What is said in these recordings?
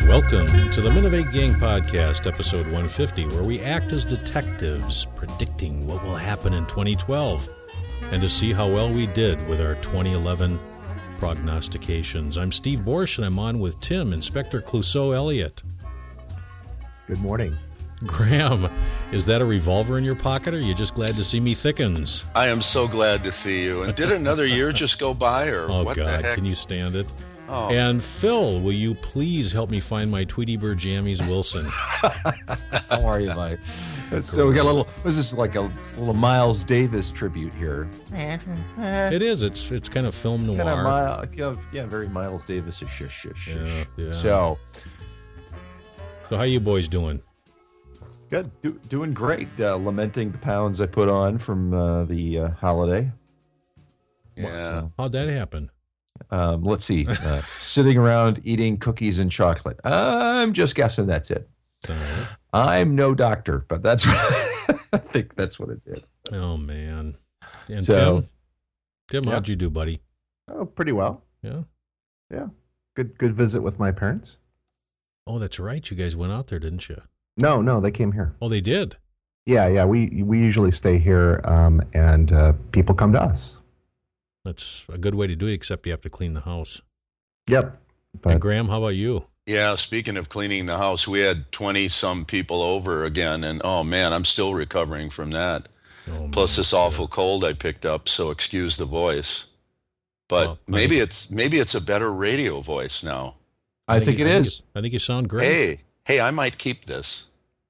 Welcome to the Minovate Gang Podcast, episode 150, where we act as detectives, predicting what will happen in 2012, and to see how well we did with our 2011 prognostications. I'm Steve Borsch, and I'm on with Tim, Inspector Clouseau Elliott. Good morning. Graham, is that a revolver in your pocket, or are you just glad to see me thickens? I am so glad to see you. And did another year just go by, or what God, the heck? Can you stand it? Oh. And Phil, will you please help me find my Tweety Bird Jammies Wilson? How are you, Mike? So we got a little. Was this like a little Miles Davis tribute here? It is. It's kind of film noir. Very Miles Davis. Yeah. So how you boys doing? good, doing great. Lamenting the pounds I put on from the holiday. Yeah. How'd that happen? Let's see. Sitting around eating cookies and chocolate. I'm just guessing that's it. All right. I'm no doctor, but that's I think that's what it did. Oh, man. And So- Tim, how'd you do, buddy? Oh, pretty well. Yeah. Yeah. Good visit with my parents. Oh, that's right. You guys went out there, didn't you? No, they came here. Oh, they did? Yeah. We usually stay here, and people come to us. That's a good way to do it, except you have to clean the house. Yep. And But Graham, how about you? Yeah, speaking of cleaning the house, we had 20-some people over again, and oh man, I'm still recovering from that. Oh, Plus man. this awful cold I picked up, so excuse the voice. But Well, maybe it's a better radio voice now. I think it is. I think you sound great. Hey, I might keep this.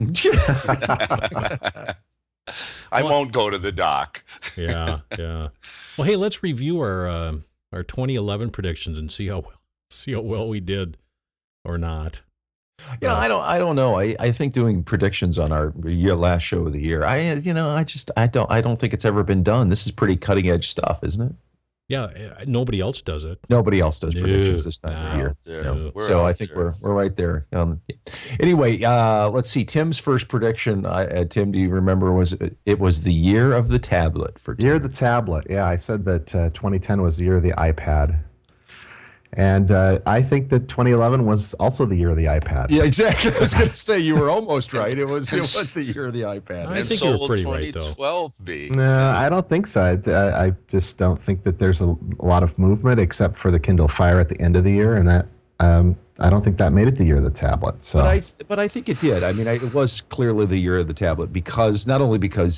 I won't go to the doc. Yeah. Well, hey, let's review our 2011 predictions and see how well we did or not. I don't know. I think doing predictions on our last show of the year. I don't think it's ever been done. This is pretty cutting edge stuff, isn't it? Yeah, nobody else does it. Nobody else does No, predictions this time no. of year. Yeah, No. we're So out I think there. we're right there. Anyway, let's see. Tim's first prediction. Tim, do you remember? It was the year of the tablet for Tim. year of the tablet. Yeah, I said that 2010 was the year of the iPad. And I think that 2011 was also the year of the iPad. Yeah, exactly. I was going to say you were almost right. It was the year of the iPad. I And think so you were will pretty right, though. 2012 be. No, I don't think so. I just don't think that there's a lot of movement except for the Kindle Fire at the end of the year, and that I don't think that made it the year of the tablet. So, But I think it did. I mean, it was clearly the year of the tablet because not only because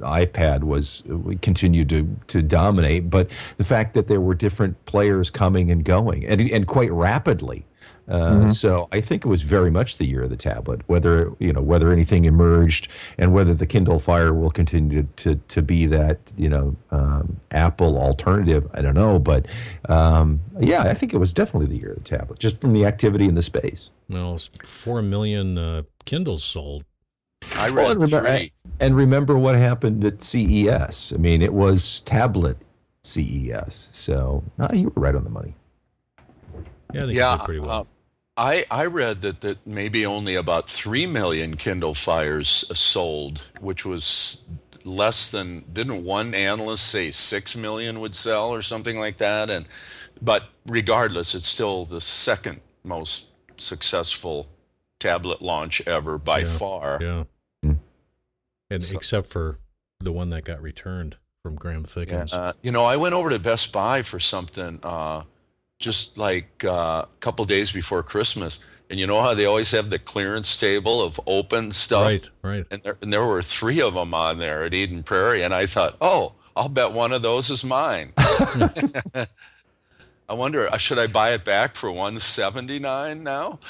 iPad continued to dominate, but the fact that there were different players coming and going and quite rapidly. So I think it was very much the year of the tablet. Whether anything emerged and whether the Kindle Fire will continue to be that Apple alternative, I don't know. But I think it was definitely the year of the tablet, just from the activity in the space. Well, it's 4 million Kindles sold. I read three. And remember what happened at CES. I mean, it was tablet CES. So you were right on the money. Yeah, I think you did pretty well. I read that maybe only about 3 million Kindle Fires sold, which was less than, didn't one analyst say 6 million would sell or something like that? But regardless, it's still the second most successful tablet launch ever by far. Yeah. And except for the one that got returned from Graham Thickens. I went over to Best Buy for something just like a couple days before Christmas. And you know how they always have the clearance table of open stuff? Right. And there were 3 of them on there at Eden Prairie. And I thought, I'll bet one of those is mine. I wonder, should I buy it back for $179 now?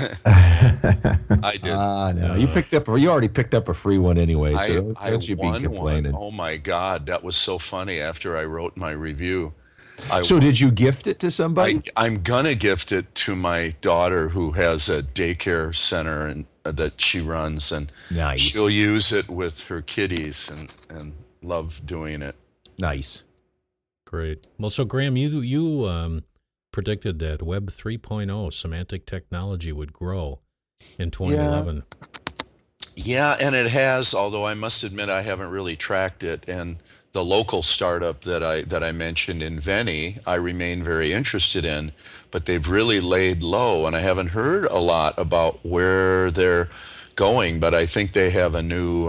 I did. No, you already picked up a free one anyway, so I don't you be won complaining. one. Oh my God, that was so funny after I wrote my review. So did you gift it to somebody? I'm gonna gift it to my daughter who has a daycare center and that she runs, and Nice. she'll use it with her kiddies and love doing it. Nice. Great. Well, so Graham, you predicted that Web 3.0 semantic technology would grow in 2011. Yeah, and it has, although I must admit I haven't really tracked it. And the local startup that I mentioned in Veni, I remain very interested in, but they've really laid low, and I haven't heard a lot about where they're going. But I think they have a new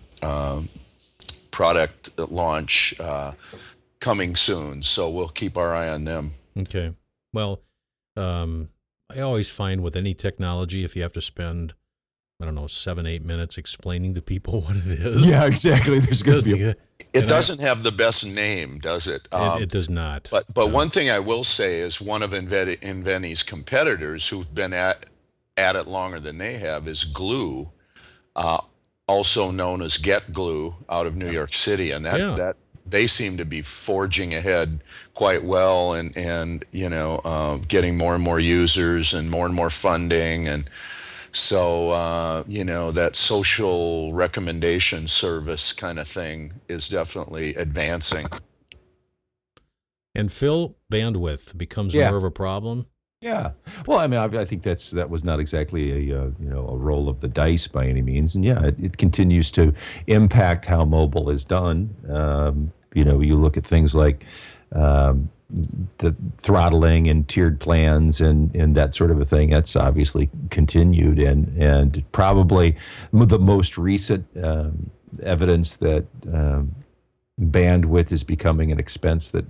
product launch coming soon, so we'll keep our eye on them. Okay. Well, I always find with any technology, if you have to spend, I don't know, 7-8 minutes explaining to people what it is. Yeah, exactly. There's going to be It doesn't have the best name, does it? It does not. But one thing I will say is one of Inveni's competitors who've been at it longer than they have is Glue, also known as Get Glue, out of New York City, and that they seem to be forging ahead quite well, and getting more and more users and more funding, and so that social recommendation service kind of thing is definitely advancing. And Phil, bandwidth becomes more of a problem. Yeah. Well, I mean, I think that was not exactly a roll of the dice by any means, and it continues to impact how mobile is done. You look at things like the throttling and tiered plans and that sort of a thing. That's obviously continued, and probably the most recent evidence that bandwidth is becoming an expense that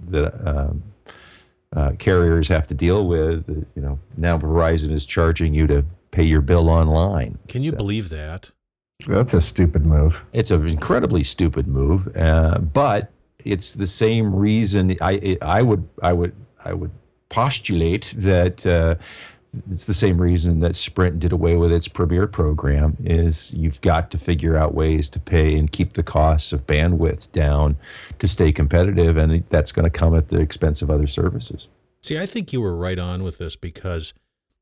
carriers have to deal with. Now Verizon is charging you to pay your bill online. Can you believe that? That's a stupid move. It's an incredibly stupid move, but it's the same reason I would postulate that it's the same reason that Sprint did away with its Premier program. Is you've got to figure out ways to pay and keep the costs of bandwidth down to stay competitive, and that's going to come at the expense of other services. See, I think you were right on with this because,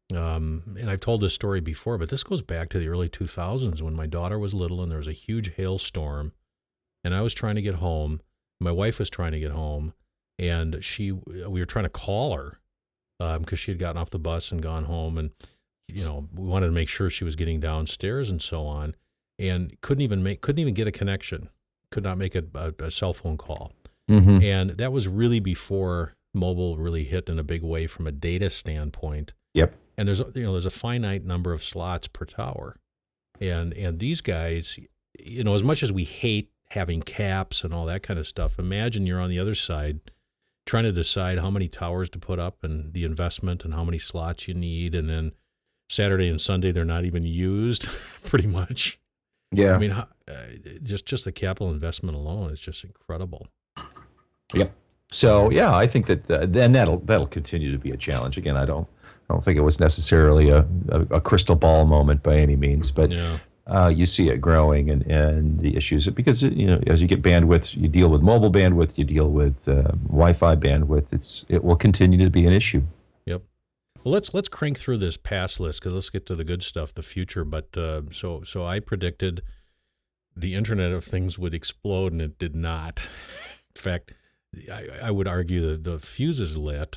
and I've told this story before, but this goes back to the early 2000s when my daughter was little and there was a huge hailstorm, and I was trying to get home. My wife was trying to get home, and we were trying to call her because she had gotten off the bus and gone home, and we wanted to make sure she was getting downstairs and so on, and couldn't even get a connection, could not make a cell phone call, and that was really before mobile really hit in a big way from a data standpoint. Yep. And there's a finite number of slots per tower, and these guys, as much as we hate having caps and all that kind of stuff, imagine you're on the other side trying to decide how many towers to put up and the investment and how many slots you need, and then Saturday and Sunday they're not even used pretty much. Yeah. I mean, just the capital investment alone is just incredible. Yep. So I think that then that'll continue to be a challenge. Again, I don't think it was necessarily a crystal ball moment by any means, but you see it growing and the issues, because as you get bandwidth, you deal with mobile bandwidth, you deal with Wi-Fi bandwidth. It will continue to be an issue. Yep. Well, let's crank through this pass list because let's get to the good stuff, the future. But so I predicted the Internet of Things would explode, and it did not. In fact, I would argue that the fuse is lit,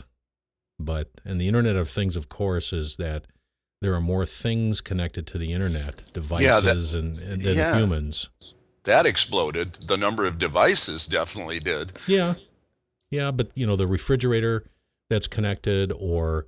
and the Internet of Things, of course, is that there are more things connected to the Internet, devices than humans. That exploded. The number of devices definitely did. Yeah, but the refrigerator that's connected, or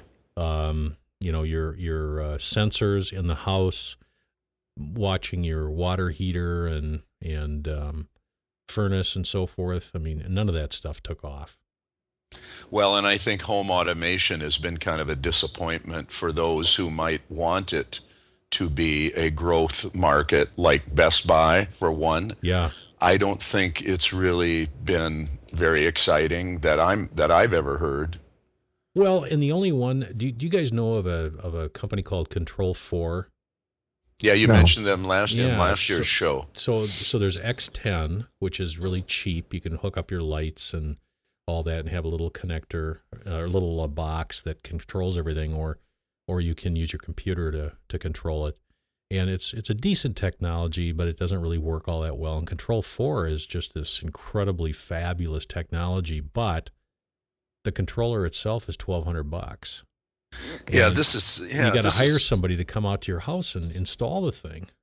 your sensors in the house, watching your water heater and furnace and so forth. I mean, none of that stuff took off. Well, and I think home automation has been kind of a disappointment for those who might want it to be a growth market, like Best Buy, for one. Yeah. I don't think it's really been very exciting that I've ever heard. Well, and the only one, do you guys know of a company called Control4? Yeah, you mentioned them last year's show. So there's X10, which is really cheap. You can hook up your lights and all that and have a little connector, a little box that controls everything, or you can use your computer to control it. And it's a decent technology, but it doesn't really work all that well. And Control4 is just this incredibly fabulous technology, but the controller itself is $1,200. Yeah, this is. Yeah, you got to hire somebody to come out to your house and install the thing.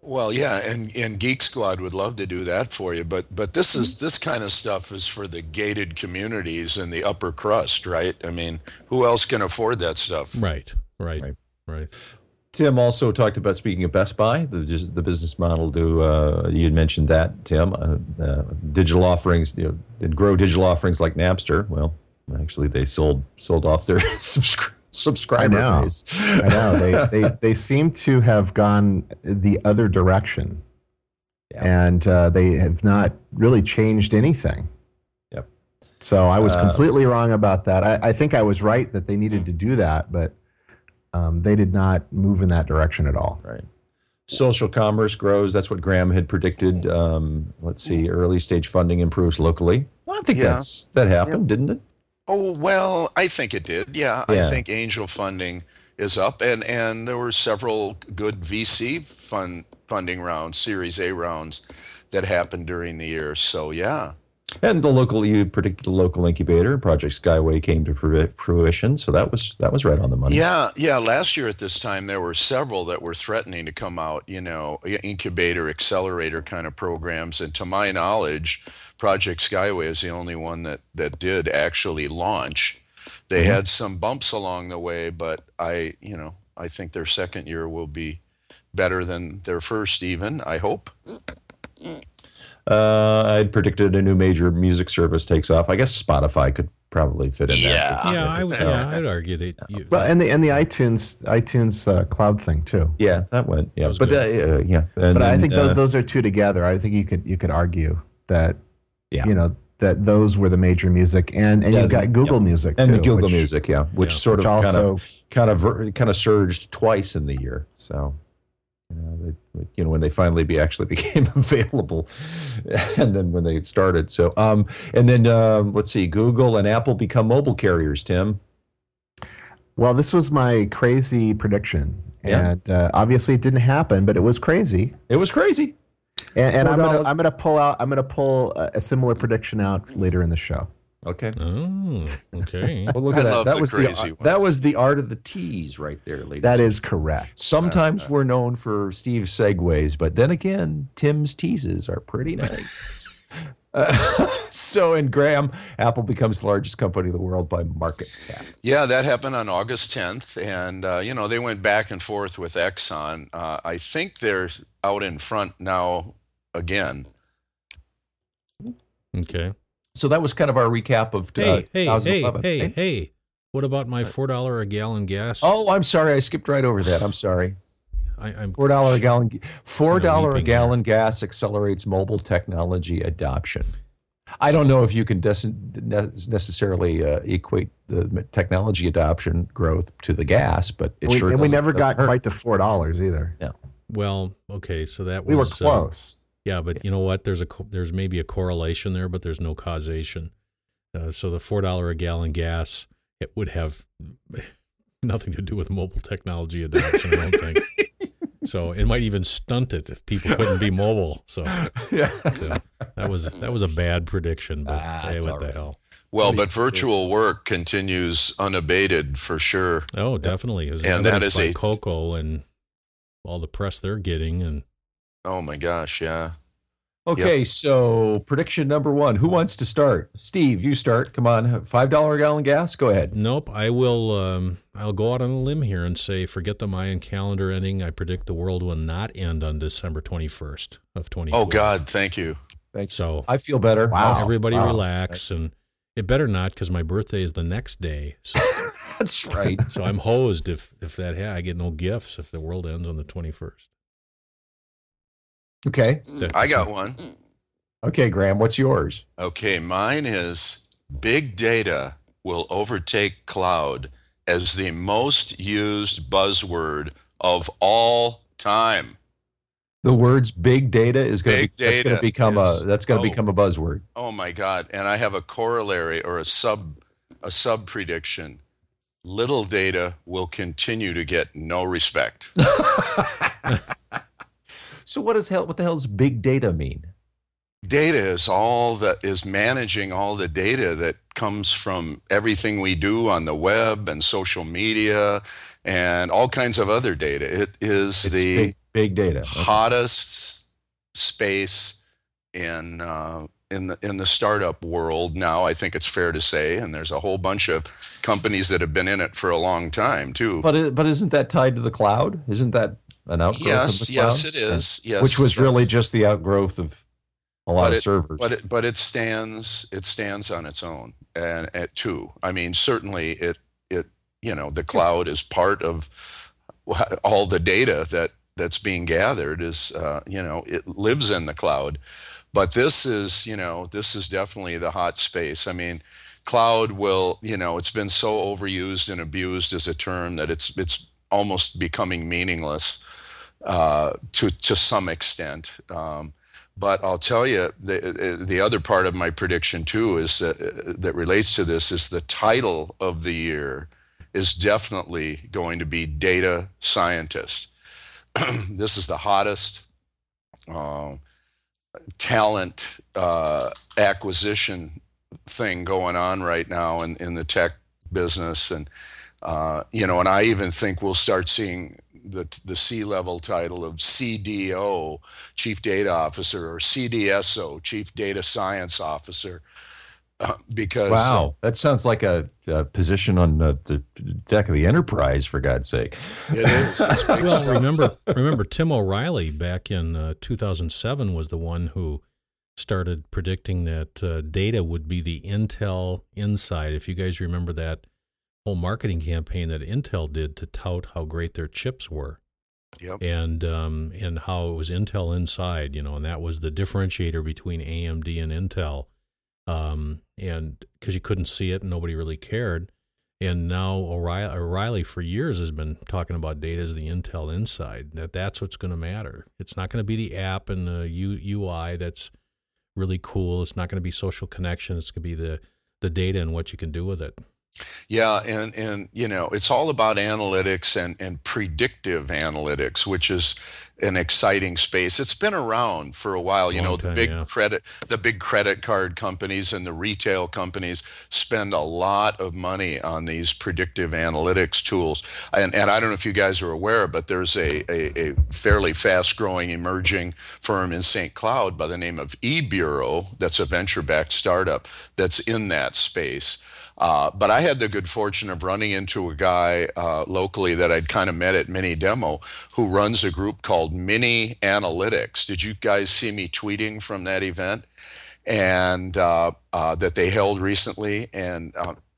Well, yeah, and Geek Squad would love to do that for you, but this kind of stuff is for the gated communities and the upper crust, right? I mean, who else can afford that stuff? Right. Tim also talked about, speaking of Best Buy, the business model to, you had mentioned that, Tim, digital offerings, and grow digital offerings like Napster. Well, actually, they sold off their subscriber base. I know. They seem to have gone the other direction, and they have not really changed anything. Yep. So I was completely wrong about that. I think I was right that they needed to do that, but they did not move in that direction at all. Right. Social commerce grows. That's what Graham had predicted. Let's see. Early stage funding improves locally. I think that happened, didn't it? Oh, well, I think it did. Yeah, I think angel funding is up, and there were several good VC funding rounds, Series A rounds, that happened during the year. So, yeah. And you predicted a local incubator, Project Skyway, came to fruition. So that was right on the money. Yeah. Last year at this time, there were several that were threatening to come out, incubator, accelerator kind of programs. And to my knowledge, Project Skyway is the only one that did actually launch. They had some bumps along the way, but I think their second year will be better than their first, even, I hope. I predicted a new major music service takes off. I guess Spotify could probably fit in there. I'd argue that. Well, and the iTunes cloud thing too. Yeah, that went. Yeah, but But I think those are two together. I think you could argue that that those were the major music, and you've got Google Music and too, the Google Music, which sort of also kind of surged twice in the year. So. When they finally became available, and then when they started. So, and then let's see, Google and Apple become mobile carriers. Tim. Well, this was my crazy prediction, and obviously it didn't happen, but it was crazy. It was crazy. And I'm gonna pull a similar prediction out later in the show. Okay. Oh, okay. Well, look at that. That was the art of the tease right there, ladies. That is correct. Sometimes we're known for Steve's segues, but then again, Tim's teases are pretty nice. So, in Graham, Apple becomes the largest company in the world by market cap. Yeah, that happened on August 10th, and they went back and forth with Exxon. I think they're out in front now again. Okay. So that was kind of our recap of 2011. Hey! What about my $4 a gallon gas? Oh, I'm sorry, I skipped right over that. I'm sorry. I'm $4 a gallon. $4 a gallon gas accelerates mobile technology adoption. I don't know if you can necessarily equate the technology adoption growth to the gas, but we never got quite to $4 either. Yeah. Well, okay, so that we were close. Yeah, but you know what? There's maybe a correlation there, but there's no causation. So the $4 a gallon gas, it would have nothing to do with mobile technology adoption, I don't think. So it might even stunt it if people couldn't be mobile. So, that was a bad prediction, but hey, what the hell? Well, but virtual work continues unabated for sure. Oh, definitely. And that is by Coco and all the press they're getting, and oh my gosh, yeah. Okay, so prediction number one. Who wants to start? Steve, you start. Come on, $5 a gallon gas. Go ahead. Nope, I will. I'll go out on a limb here and say, forget the Mayan calendar ending. I predict the world will not end on December 21st of 2020. Oh God, thank you. Thanks. So I feel better. Wow. Everybody relax, and it better not, because my birthday is the next day. So, that's right. So I'm hosed if that I get no gifts if the world ends on the 21st. Okay. I got one. Okay, Graham, what's yours? Okay, mine is big data will overtake cloud as the most used buzzword of all time. The words big data is going to become a buzzword. Oh my God. And I have a corollary or a sub prediction. Little data will continue to get no respect. So what the hell does big data mean? Data is all that is managing all the data that comes from everything we do on the web and social media and all kinds of other data. Big data. Okay. Hottest space in the startup world now, I think it's fair to say, and there's a whole bunch of companies that have been in it for a long time too. But isn't that tied to the cloud? Isn't that an outgrowth of the cloud? Yes, it is. Yes, which was really just the outgrowth of a lot of servers. But it stands on its own, and too. I mean, certainly it the cloud is part of all the data that's being gathered. Is it lives in the cloud. But this is definitely the hot space. I mean, cloud will, it's been so overused and abused as a term that it's almost becoming meaningless to some extent. But I'll tell you, the other part of my prediction too is that relates to this is the title of the year is definitely going to be data scientist. This is the hottest talent acquisition thing going on right now in the tech business, and and I even think we'll start seeing the C-level title of CDO, Chief Data Officer, or CDSO, Chief Data Science Officer, because wow, that sounds like a position on the deck of the Enterprise, for God's sake. It is. It's big well, remember Tim O'Reilly back in 2007 was the one who started predicting that data would be the Intel Inside. If you guys remember that whole marketing campaign that Intel did to tout how great their chips were. Yep. And how it was Intel Inside, and that was the differentiator between AMD and Intel. And because you couldn't see it and nobody really cared. And now O'Reilly for years has been talking about data as the Intel Inside, that's what's going to matter. It's not going to be the app and the UI that's really cool. It's not going to be social connection. It's going to be the data and what you can do with it. Yeah, and it's all about analytics and predictive analytics, which is an exciting space. It's been around for a while. The big credit card companies and the retail companies spend a lot of money on these predictive analytics tools. And I don't know if you guys are aware, but there's a fairly fast-growing emerging firm in St. Cloud by the name of eBureau that's a venture-backed startup that's in that space. But I had the good fortune of running into a guy locally that I'd kind of met at Mini Demo who runs a group called Mini Analytics. Did you guys see me tweeting from that event? And that they held recently. And,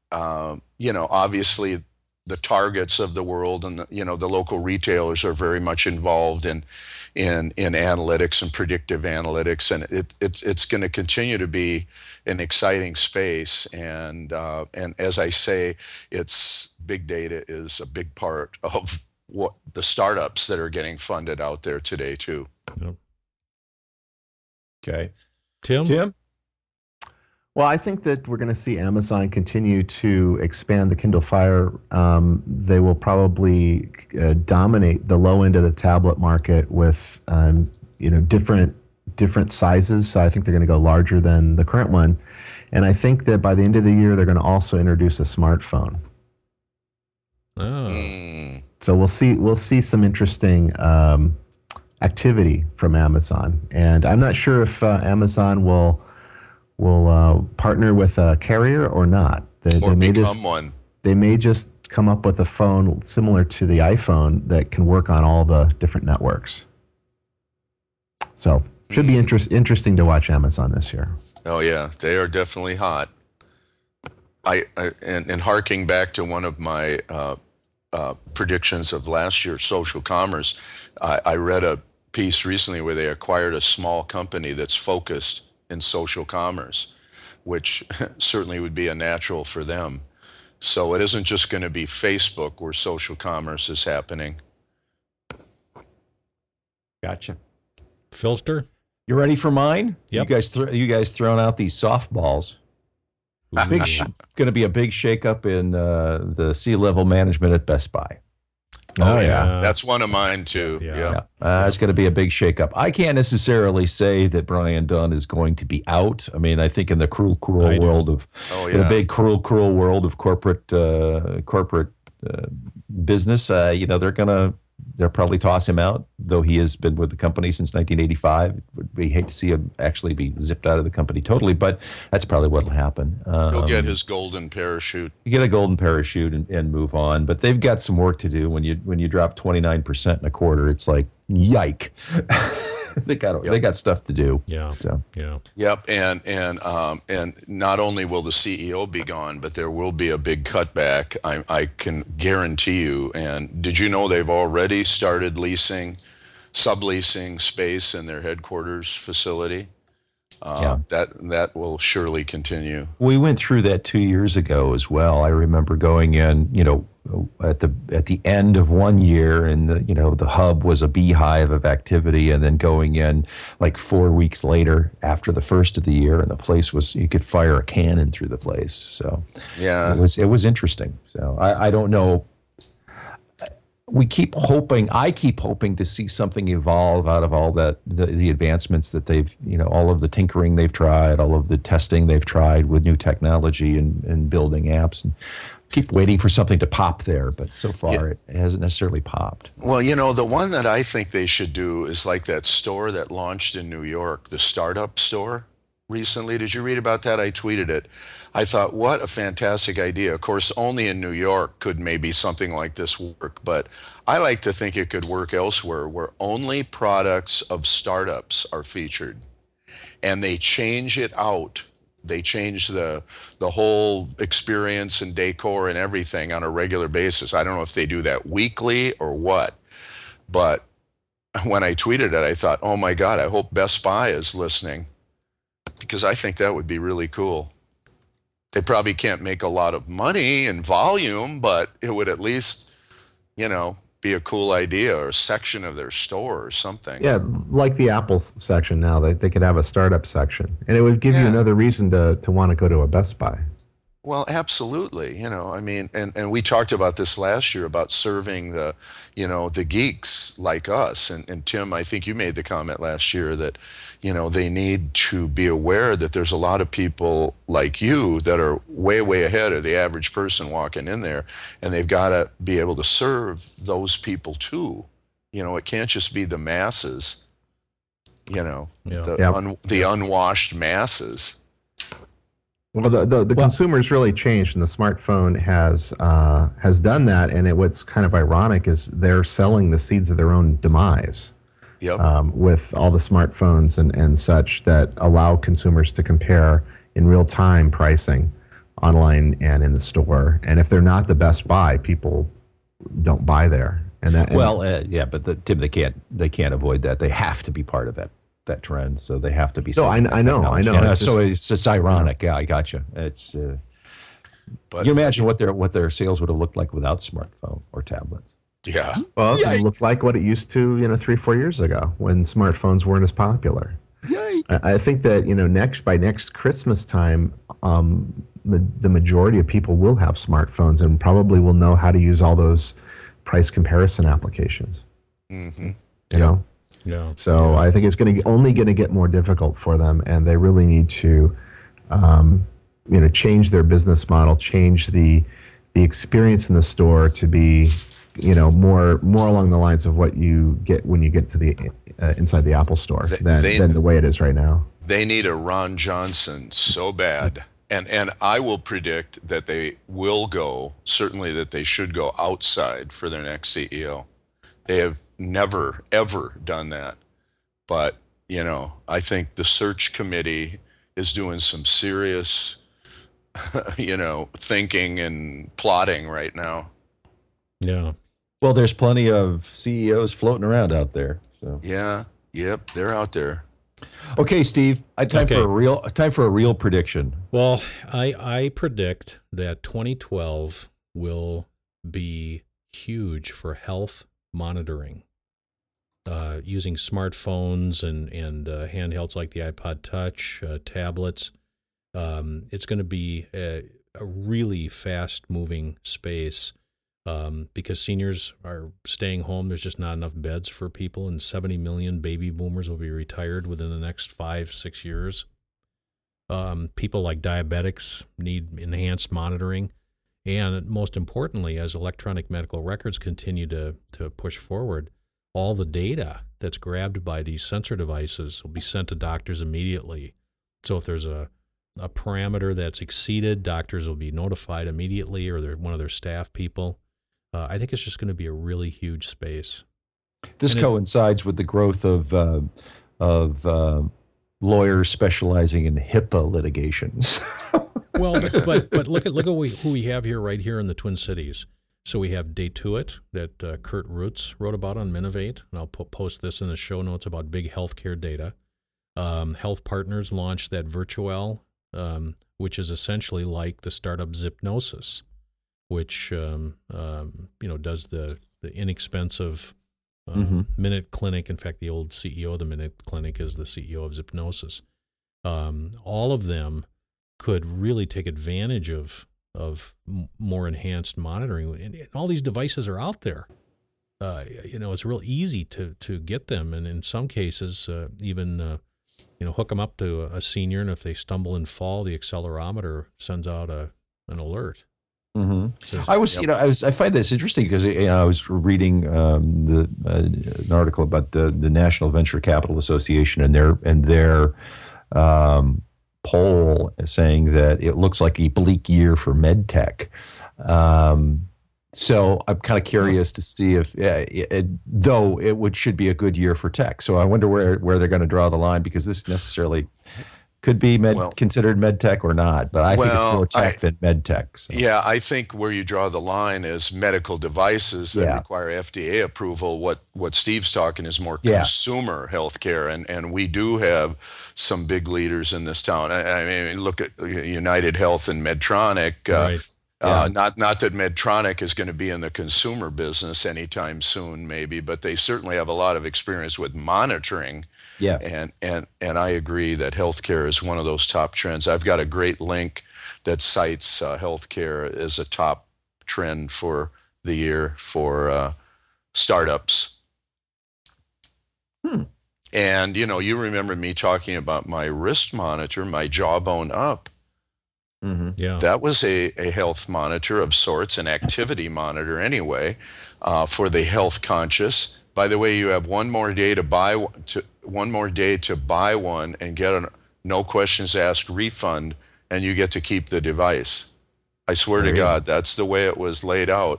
obviously the Targets of the world and the local retailers are very much involved in analytics and predictive analytics, and it's going to continue to be an exciting space. And as I say, it's big data is a big part of what the startups that are getting funded out there today too. Yep. Okay, Tim. Well, I think that we're going to see Amazon continue to expand the Kindle Fire. They will probably dominate the low end of the tablet market with different sizes. So I think they're going to go larger than the current one, and I think that by the end of the year they're going to also introduce a smartphone. Oh. So we'll see some interesting activity from Amazon, and I'm not sure if Amazon will partner with a carrier or not. One. They may just come up with a phone similar to the iPhone that can work on all the different networks. So should be interesting to watch Amazon this year. Oh yeah, they are definitely hot. And harking back to one of my predictions of last year's social commerce, I read a piece recently where they acquired a small company that's focused in social commerce, which certainly would be a natural for them. So it isn't just going to be Facebook where social commerce is happening. Gotcha. Filster, you ready for mine? Yep. You guys throwing out these softballs. Going to be a big shakeup in the C-level management at Best Buy. Oh yeah, that's one of mine too. Yeah. It's going to be a big shakeup. I can't necessarily say that Brian Dunn is going to be out. I mean, I think in the cruel world of the big cruel world of corporate business, they'll probably toss him out. though he has been with the company since 1985. We hate to see him actually be zipped out of the company totally, but that's probably what'll happen. He'll get his golden parachute. You get a golden parachute and move on, but they've got some work to do. When you drop 29% in a quarter, it's like, yike. They got stuff to do. Yeah. So. Yeah. Yep. And not only will the CEO be gone, but there will be a big cutback. I can guarantee you. And did you know they've already started subleasing space in their headquarters facility? That will surely continue. We went through that 2 years ago as well. I remember going in, at the end of 1 year, and the hub was a beehive of activity, and then going in like 4 weeks later after the first of the year, and the place you could fire a cannon through the place. So yeah, it was interesting. So I don't know. I keep hoping to see something evolve out of all that, the advancements that they've, all of the tinkering they've tried, all of the testing they've tried with new technology and building apps, and keep waiting for something to pop there. But so far it hasn't necessarily popped. Well, the one that I think they should do is like that store that launched in New York, the startup store recently. Did you read about that? I tweeted it. I thought, what a fantastic idea. Of course, only in New York could maybe something like this work, but I like to think it could work elsewhere where only products of startups are featured. And they change it out. They change the whole experience and decor and everything on a regular basis. I don't know if they do that weekly or what, but when I tweeted it, I thought, oh my God, I hope Best Buy is listening, because I think that would be really cool. They probably can't make a lot of money in volume, but it would at least, be a cool idea, or a section of their store or something. Yeah, like the Apple section now, they could have a startup section, and it would give you another reason to want to go to a Best Buy. Well, absolutely. And we talked about this last year about serving the geeks like us. And Tim, I think you made the comment last year that, they need to be aware that there's a lot of people like you that are way, way ahead of the average person walking in there, and they've got to be able to serve those people too. It can't just be the masses, the unwashed masses. Well, the consumer's really changed, and the smartphone has done that. And what's kind of ironic is they're selling the seeds of their own demise. Yep. With all the smartphones and such that allow consumers to compare in real time pricing online and in the store. And if they're not the Best Buy, people don't buy there. But Tim, they can't avoid that. They have to be part of that trend, so they have to be. No, I know. It's ironic. Yeah, I got you. It's. But you imagine what their sales would have looked like without smartphone or tablets. Yeah. Well, it looked like what it used to, 3-4 years ago when smartphones weren't as popular. Yikes. I think that by next Christmas time, the majority of people will have smartphones and probably will know how to use all those price comparison applications. Mm-hmm. Yeah. So I think it's only going to get more difficult for them, and they really need to, change their business model, change the experience in the store to be, more along the lines of what you get when you get to the inside the Apple store than the way it is right now. They need a Ron Johnson so bad. And I will predict that they will certainly that they should go outside for their next CEO. They have never, ever done that. But, I think the search committee is doing some serious, thinking and plotting right now. Yeah. Well, there's plenty of CEOs floating around out there. So. Yeah. Yep. They're out there. Okay, Steve. Time for a real prediction. Well, I predict that 2012 will be huge for health monitoring, using smartphones and handhelds like the iPod Touch, tablets. It's going to be a really fast-moving space because seniors are staying home. There's just not enough beds for people, and 70 million baby boomers will be retired within the next 5-6 years. People like diabetics need enhanced monitoring. And most importantly, as electronic medical records continue to push forward, all the data that's grabbed by these sensor devices will be sent to doctors immediately. So if there's a parameter that's exceeded, doctors will be notified immediately, or one of their staff people. I think it's just going to be a really huge space. This coincides with the growth of lawyers specializing in HIPAA litigations. Well, but look at who we have here, right here in the Twin Cities. So we have Daytuit that Kurt Roots wrote about on Minovate, and I'll post this in the show notes about big healthcare data. Health Partners launched that Virtual, which is essentially like the startup Zipnosis, which does the inexpensive Minute Clinic. In fact, the old CEO of the Minute Clinic is the CEO of Zipnosis. All of them could really take advantage of more enhanced monitoring. And all these devices are out there. It's real easy to get them, and in some cases, even hook them up to a senior, and if they stumble and fall, the accelerometer sends out an alert. Mm-hmm. So, I find this interesting because I was reading an article about the National Venture Capital Association and their poll saying that it looks like a bleak year for medtech. So I'm kind of curious to see if, though it should be a good year for tech. So I wonder where they're going to draw the line, because this necessarily could be considered med tech or not, but I think it's more tech than med tech. So. Yeah, I think where you draw the line is medical devices that require FDA approval. What Steve's talking is more consumer healthcare, and we do have some big leaders in this town. I mean, look at United Health and Medtronic. Right. Not that Medtronic is going to be in the consumer business anytime soon, maybe, but they certainly have a lot of experience with monitoring. Yeah, and I agree that healthcare is one of those top trends. I've got a great link that cites healthcare as a top trend for the year for startups. And you remember me talking about my wrist monitor, my Jawbone Up. Mm-hmm. Yeah, that was a health monitor of sorts, an activity monitor anyway, for the health conscious. By the way, you have one more day to buy one and get a no questions asked refund, and you get to keep the device. I swear to God, that's the way it was laid out.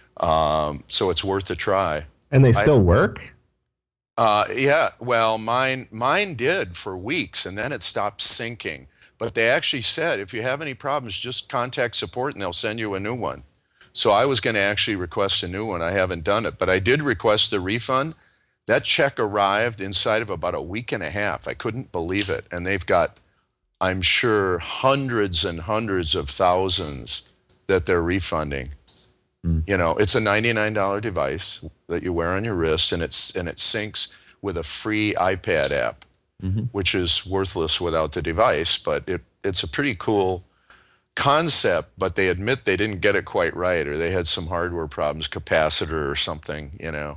So it's worth a try. And they still work? Yeah. Well, mine did for weeks, and then it stopped syncing. But they actually said, if you have any problems, just contact support and they'll send you a new one. So I was going to actually request a new one. I haven't done it, but I did request the refund. That check arrived inside of about a week and a half. I couldn't believe it. And they've got, I'm sure, hundreds and hundreds of thousands that they're refunding. It's a $99 device that you wear on your wrist, and it syncs with a free iPad app. Which is worthless without the device, but it's a pretty cool concept, but they admit they didn't get it quite right, or they had some hardware problems, capacitor or something,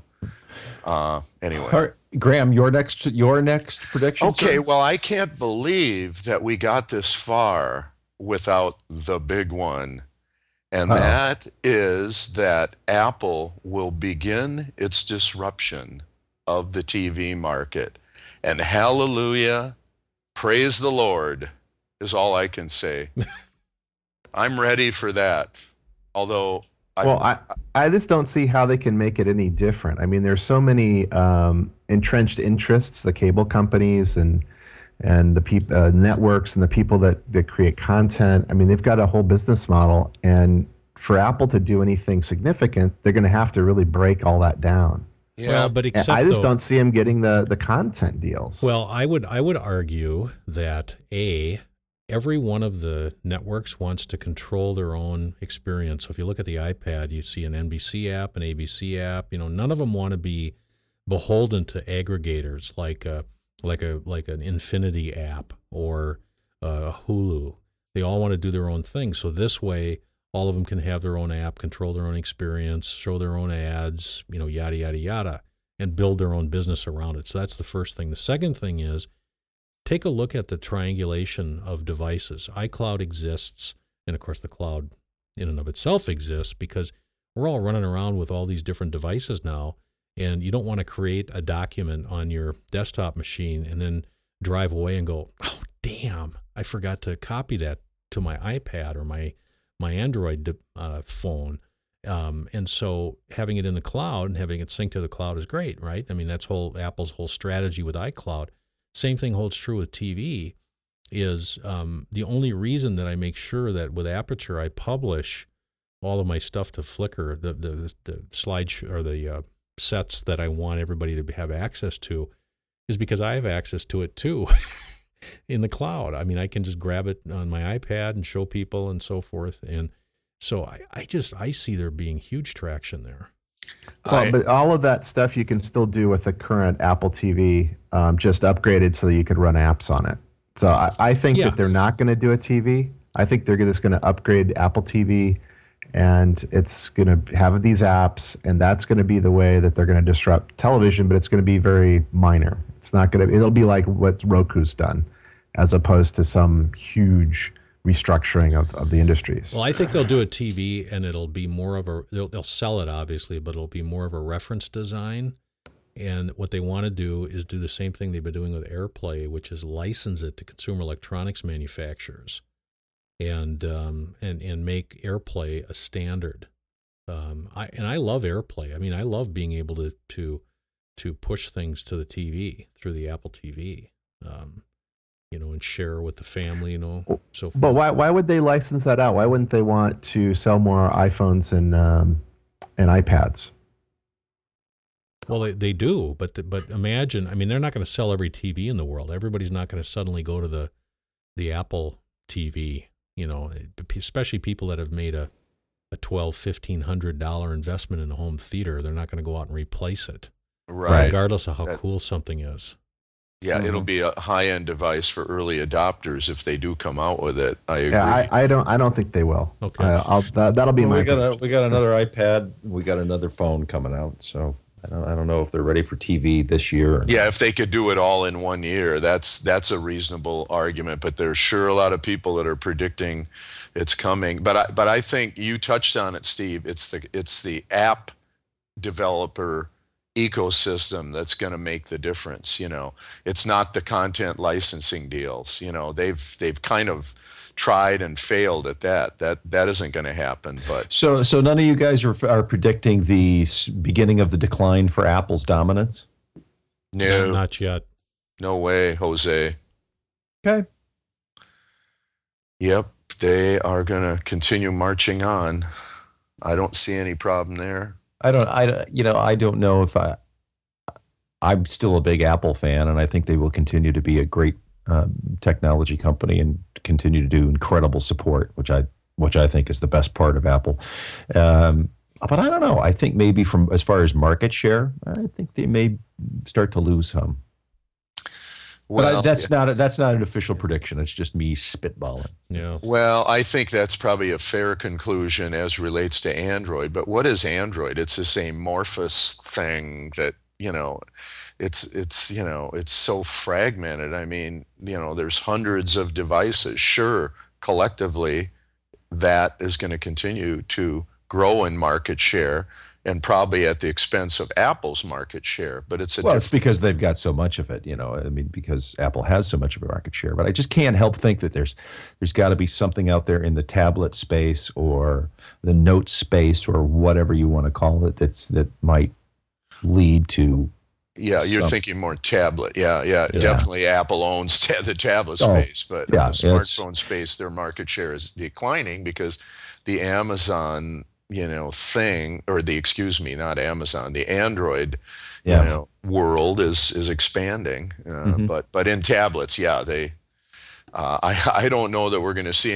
Anyway. Right, Graham, your next prediction? Okay, well, I can't believe that we got this far without the big one. And that is that Apple will begin its disruption of the TV market. And hallelujah, praise the Lord, is all I can say. I'm ready for that. Although, I just don't see how they can make it any different. I mean, there's so many entrenched interests, the cable companies and the networks and the people that create content. I mean, they've got a whole business model, and for Apple to do anything significant, they're going to have to really break all that down. Yeah, well, but I just don't see him getting the content deals. Well, I would argue that every one of the networks wants to control their own experience. So if you look at the iPad, you see an NBC app, an ABC app. None of them want to be beholden to aggregators like an Infinity app or Hulu. They all want to do their own thing. So this way, all of them can have their own app, control their own experience, show their own ads, yada, yada, yada, and build their own business around it. So that's the first thing. The second thing is take a look at the triangulation of devices. iCloud exists, and of course the cloud in and of itself exists because we're all running around with all these different devices now, And you don't want to create a document on your desktop machine and then drive away and go, oh, damn, I forgot to copy that to my iPad or my Android phone. And so having it in the cloud and having it sync to the cloud is great, right? I mean, that's Apple's whole strategy with iCloud. Same thing holds true with TV. Is the only reason that I make sure that with Aperture I publish all of my stuff to Flickr, the slide or the sets that I want everybody to have access to, is because I have access to it too in the cloud. I mean, I can just grab it on my iPad and show people and so forth. And so I see there being huge traction there. Well, but all of that stuff you can still do with the current Apple TV, just upgraded so that you could run apps on it. So I think that they're not going to do a TV. I think they're just going to upgrade Apple TV, and it's going to have these apps, and that's going to be the way that they're going to disrupt television, but it's going to be very minor. It's not going to, it'll be like what Roku's done, as opposed to some huge restructuring of the industries. Well, I think they'll do a TV, and it'll be more of a, they'll sell it obviously, but it'll be more of a reference design. And what they want to do is do the same thing they've been doing with AirPlay, which is license it to consumer electronics manufacturers, and make AirPlay a standard. I love AirPlay. I mean, I love being able to push things to the TV through the Apple TV, and share with the family, so forth. But why would they license that out? Why wouldn't they want to sell more iPhones and iPads? Well, they do, but imagine, I mean, they're not going to sell every TV in the world. Everybody's not going to suddenly go to the Apple TV, especially people that have made a $1,200-$1,500 investment in a home theater. They're not going to go out and replace it, right? Regardless of how cool something is. Yeah, It'll be a high-end device for early adopters if they do come out with it. I agree. Yeah, I don't think they will. Okay, that'll be my. We got another iPad. We got another phone coming out. So I don't know if they're ready for TV this year. Yeah, if they could do it all in 1 year, that's a reasonable argument. But there's sure a lot of people that are predicting it's coming. But I think you touched on it, Steve. It's the app developer ecosystem that's going to make the difference. It's not the content licensing deals. They've kind of tried and failed at that. That isn't going to happen. But so none of you guys are predicting the beginning of the decline for Apple's dominance? No, not yet. No way, Jose. Okay. Yep, they are going to continue marching on. I don't see any problem there. I don't know if I'm still a big Apple fan, and I think they will continue to be a great technology company and continue to do incredible support, which I think is the best part of Apple. But I don't know. I think maybe from as far as market share, I think they may start to lose some. Well, but that's not an official prediction. It's just me spitballing. Yeah. Well, I think that's probably a fair conclusion as relates to Android. But what is Android? It's this amorphous thing that it's so fragmented. I mean, there's hundreds of devices. Sure, collectively, that is going to continue to grow in market share, and probably at the expense of Apple's market share. But it's because they've got so much of it, because Apple has so much of a market share. But I just can't help think that there's got to be something out there in the tablet space or the note space or whatever you want to call it that might lead to. Yeah, you're thinking more tablet. Yeah. Definitely Apple owns the tablet space, but in the smartphone space, their market share is declining because the Amazon thing, or not Amazon, the Android, world is expanding. But in tablets, I don't know that we're going to see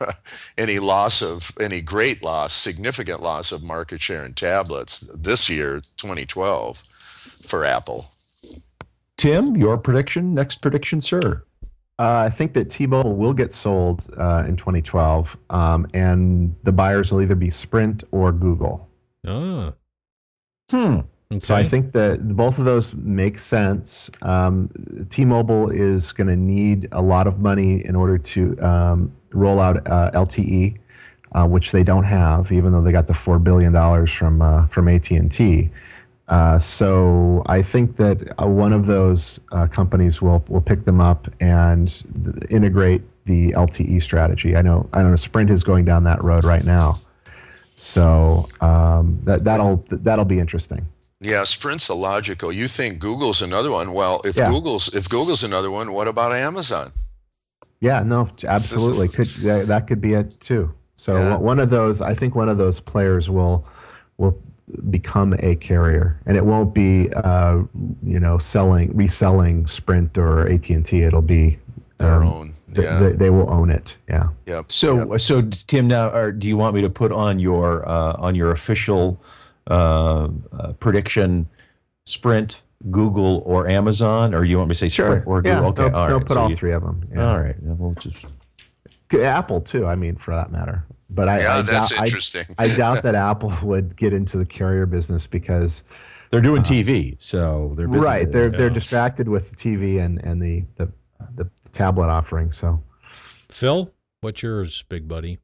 any significant loss of market share in tablets this year, 2012, for Apple. Tim, your next prediction, sir. I think that T-Mobile will get sold in 2012, and the buyers will either be Sprint or Google. Oh. Okay. So I think that both of those make sense. T-Mobile is going to need a lot of money in order to roll out LTE, which they don't have, even though they got the $4 billion from AT&T. So I think that one of those companies will pick them up and integrate the LTE strategy. I know Sprint is going down that road right now. So that'll be interesting. Yeah, Sprint's a logical. You think Google's another one? Well, if Yeah. Google's another one, what about Amazon? Yeah, no, absolutely. That could be it too. So Yeah. one of those, I think one of those players will become a carrier, and it won't be reselling Sprint or AT&T. It'll be Their own. Yeah. they will own it. Yeah. Yep. So Tim, now, do you want me to put on your official prediction Sprint, Google, or Amazon, or you want me to say Sprint or Google? Yeah. Okay, No, put all three of them. Yeah. All right, we'll just Apple too. I mean, for that matter. But that's interesting. I doubt that Apple would get into the carrier business because they're doing TV, so they're busy. Right. They're distracted with the TV and the tablet offering. So, Phil, what's yours, big buddy?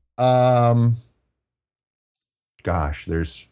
Gosh, there's.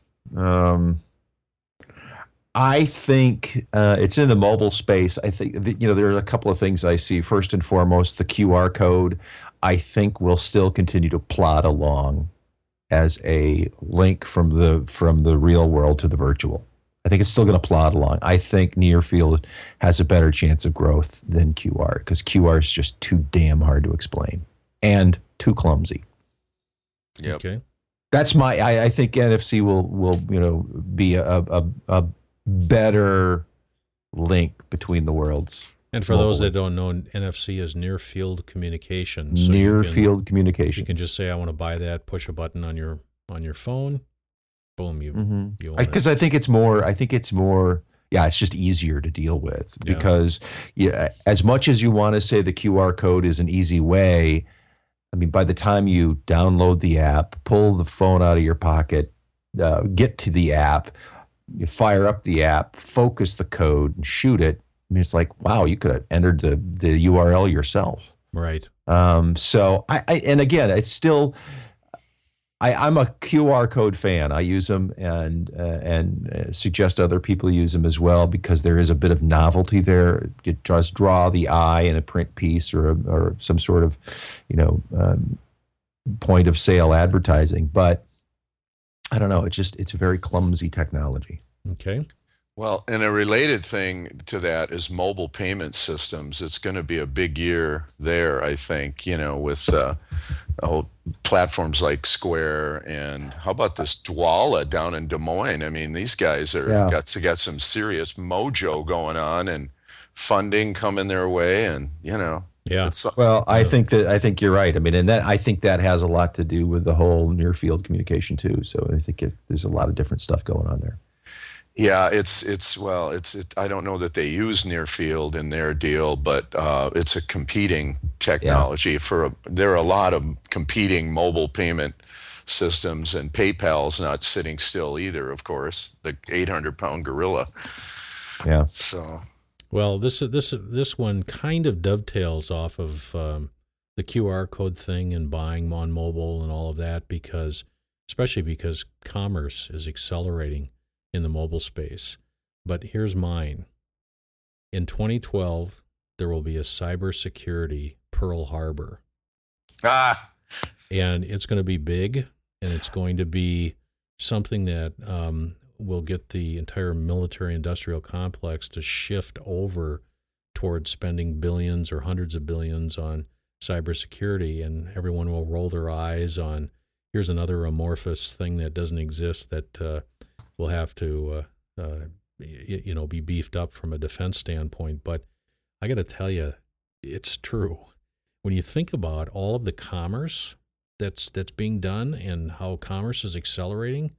I think it's in the mobile space. I think there are a couple of things I see. First and foremost, the QR code, I think, will still continue to plod along as a link from the real world to the virtual. I think it's still going to plod along. I think near field has a better chance of growth than QR because QR is just too damn hard to explain and too clumsy. Yep. Okay. That's I think NFC will be a better link between the worlds. And for those that don't know, NFC is near field communication. So near field communication. You can just say, "I want to buy that." Push a button on your phone. Boom, you own it. Because I think it's more. Yeah, it's just easier to deal with because as much as you want to say the QR code is an easy way, I mean, by the time you download the app, pull the phone out of your pocket, get to the app, you fire up the app, focus the code, and shoot it. I mean, it's like, wow, you could have entered the URL yourself. Right. So and again, it's still, I'm a QR code fan. I use them and suggest other people use them as well because there is a bit of novelty there. It does draw the eye in a print piece or some sort of, point of sale advertising. But I don't know. It's a very clumsy technology. Okay. Well, and a related thing to that is mobile payment systems. It's going to be a big year there, I think, with platforms like Square and how about this Dwolla down in Des Moines? I mean, these guys got some serious mojo going on and funding coming their way, and Yeah. Well, I think you're right. I mean, and I think that has a lot to do with the whole near field communication too. So I think there's a lot of different stuff going on there. Yeah, I don't know that they use near field in their deal, but it's a competing technology there are a lot of competing mobile payment systems, and PayPal's not sitting still either, of course, the 800-pound gorilla. Yeah. So, well, this one kind of dovetails off of the QR code thing and buying on mobile and all of that especially because commerce is accelerating in the mobile space. But here's mine. In 2012, there will be a cybersecurity Pearl Harbor. And it's going to be big, and it's going to be something that will get the entire military-industrial complex to shift over towards spending billions or hundreds of billions on cybersecurity, and everyone will roll their eyes on, here's another amorphous thing that doesn't exist that will have to be beefed up from a defense standpoint. But I got to tell you, it's true. When you think about all of the commerce that's being done and how commerce is accelerating,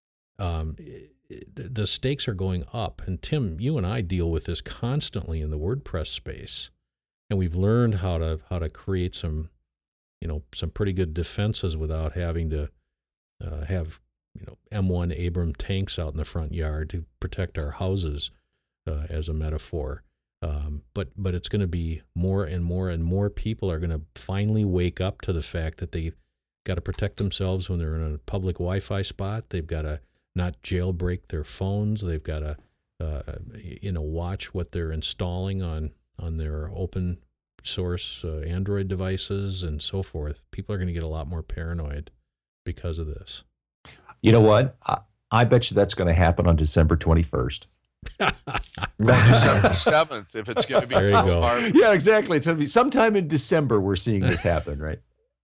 the stakes are going up. And Tim, you and I deal with this constantly in the WordPress space, and we've learned how to create some pretty good defenses without having to have M1 Abram tanks out in the front yard to protect our houses, as a metaphor. But it's going to be more and more and more people are going to finally wake up to the fact that they've got to protect themselves when they're in a public Wi-Fi spot. They've got to not jailbreak their phones. They've got to watch what they're installing on their open source Android devices and so forth. People are going to get a lot more paranoid because of this. You know what? I bet you that's going to happen on December 21st. December 7th, if it's going to be. There you go. Yeah, exactly. It's going to be sometime in December we're seeing this happen, right?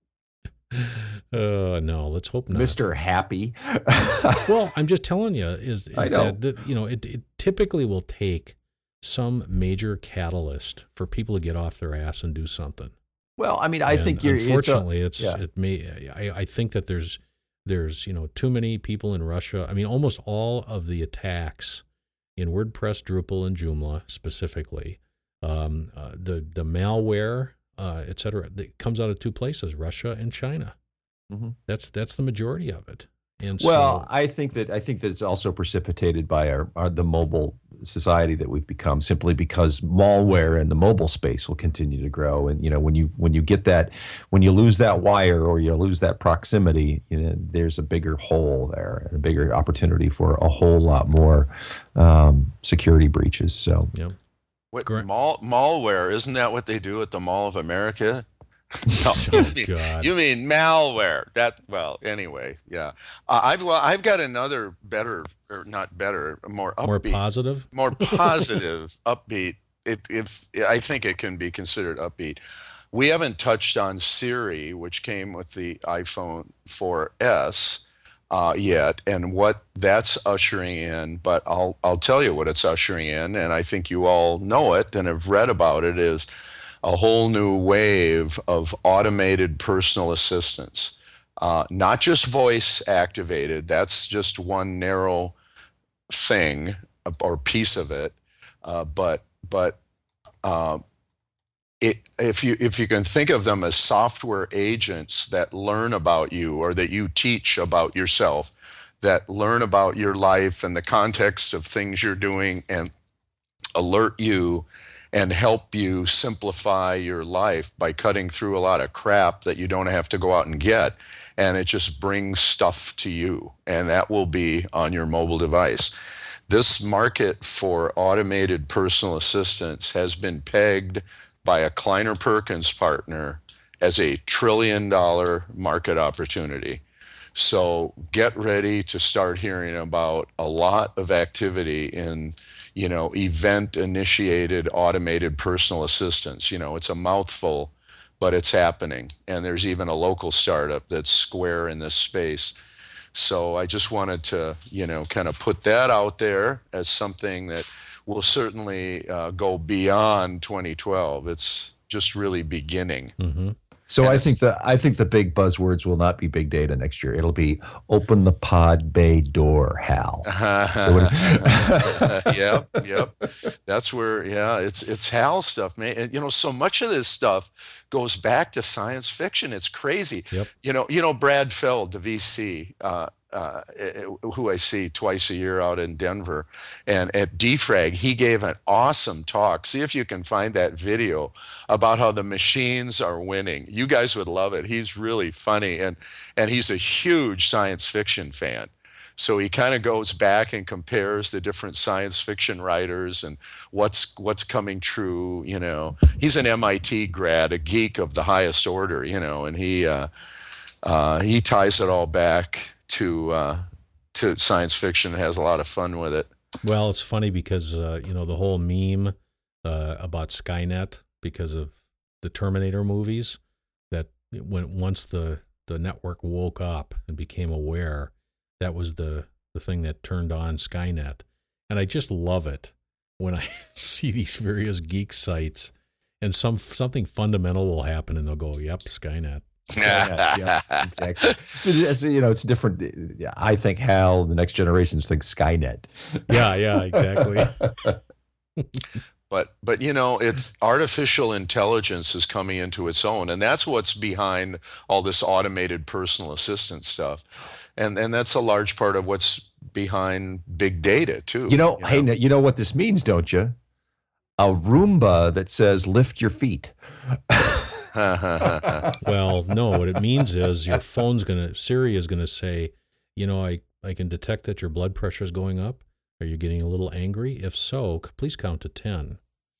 No, let's hope not. Mr. Happy. Well, I'm just telling you, is that it typically will take some major catalyst for people to get off their ass and do something. Well, I mean, I think unfortunately, I think that there's too many people in Russia. I mean, almost all of the attacks in WordPress, Drupal, and Joomla specifically, the malware, et cetera, that comes out of two places, Russia and China. Mm-hmm. That's the majority of it. And I think that it's also precipitated by the mobile society that we've become, simply because malware in the mobile space will continue to grow. And when you lose that wire or you lose that proximity, there's a bigger hole there, and a bigger opportunity for a whole lot more security breaches. So, yeah. What, malware, isn't that what they do at the Mall of America? No, you mean malware? Anyway, yeah. I've got another better, or not better, more upbeat, more positive, upbeat. I think it can be considered upbeat. We haven't touched on Siri, which came with the iPhone 4S yet, and what that's ushering in. But I'll tell you what it's ushering in, and I think you all know it and have read about it. Is a whole new wave of automated personal assistants, not just voice activated. That's just one narrow thing or piece of it. But if you can think of them as software agents that learn about you, or that you teach about yourself, that learn about your life and the context of things you're doing and alert you and help you simplify your life by cutting through a lot of crap that you don't have to go out and get. And it just brings stuff to you, and that will be on your mobile device. This market for automated personal assistants has been pegged by a Kleiner Perkins partner as a $1 trillion market opportunity. So get ready to start hearing about a lot of activity in event-initiated automated personal assistants. It's a mouthful, but it's happening. And there's even a local startup that's square in this space. So I just wanted to, kind of put that out there as something that will certainly go beyond 2012. It's just really beginning. Mm-hmm. So I think the big buzzwords will not be big data next year. It'll be open the pod bay door, Hal. Yep. That's where, it's Hal stuff, man. And, so much of this stuff goes back to science fiction. It's crazy. Yep. Brad Feld, the VC, who I see twice a year out in Denver, and at DFRAG, he gave an awesome talk. See if you can find that video about how the machines are winning. You guys would love it. He's really funny, and he's a huge science fiction fan. So he kind of goes back and compares the different science fiction writers and what's coming true. He's an MIT grad, a geek of the highest order. And he ties it all back to science fiction, and has a lot of fun with it. Well, it's funny because the whole meme about Skynet, because of the Terminator movies, that once the network woke up and became aware, that was the thing that turned on Skynet. And I just love it when I see these various geek sites and something fundamental will happen and they'll go, yep, Skynet. Yeah, exactly. It's different. I think Hal, the next generations think Skynet. Yeah, exactly. But it's artificial intelligence is coming into its own, and that's what's behind all this automated personal assistant stuff, and that's a large part of what's behind big data too. Hey, you know what this means, don't you? A Roomba that says "lift your feet." Well, no, what it means is your Siri is going to say, I I can detect that your blood pressure is going up. Are you getting a little angry? If so, please count to 10.